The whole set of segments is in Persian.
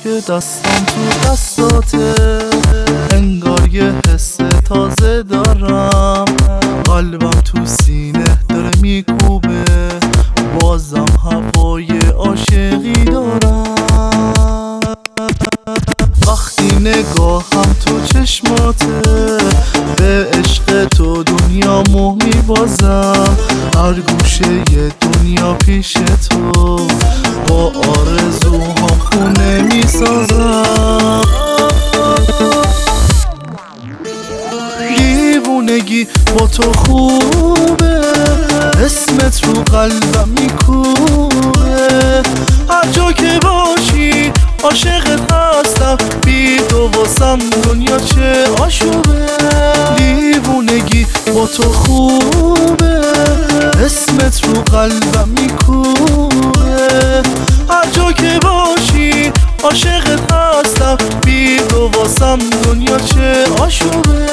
که دستم تو دستاته، انگار یه حس تازه دارم، قلبم تو سینه داره میکوبه، بازم هوای عاشقی دارم. وقتی نگاهم تو چشماته، به عشق تو دنیامو میبازم، هر گوشه ی دنیا پیش تو، با آرزوهام خونه میسازم. دیوونگی با تو خوبه، اسمت رو قلبم میکوبه، هر جا که باشی عاشقت هستم، بی تو واسم دنیا چه آشوبه. دیوونگی با تو خوبه، اسمت رو قلبم میکوبه، هر جا که باشی عاشقت هستم، بی تو واسم دنیا چه آشوبه.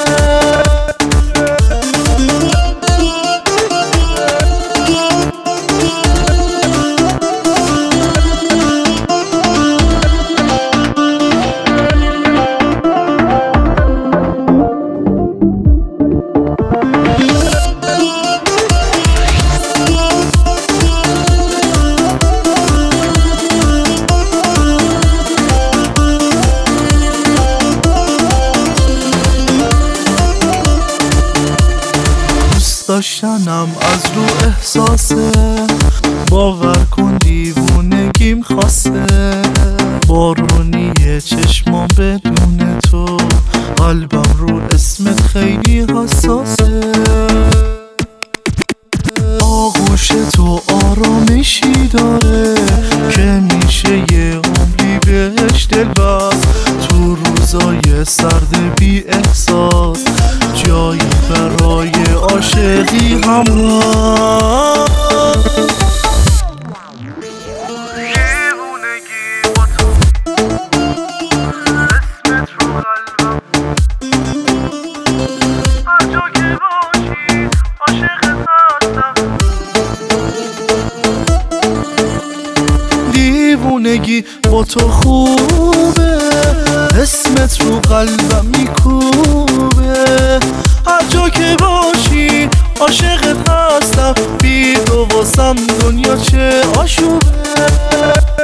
داشتنم از رو احساسه، باور کن دیوونگیم خاصه، بارونی چشمام بدون تو، قلبم رو اسمت خیلی حساسه. آغوش تو آرامشی داره که میشه یه عمری بهش دل بست، تو روزای سرد بی احساس جایی برای عاشقی همراه. دیوونگی با تو، اسمت رو قلبم، هر جا که باشی عاشقت هستم. دیوونگی با تو خوبه، اسمت رو قلبم میکوبه، هر جا که باشی عاشقت هستم، بی تو واسم دنیا چه آشوبه.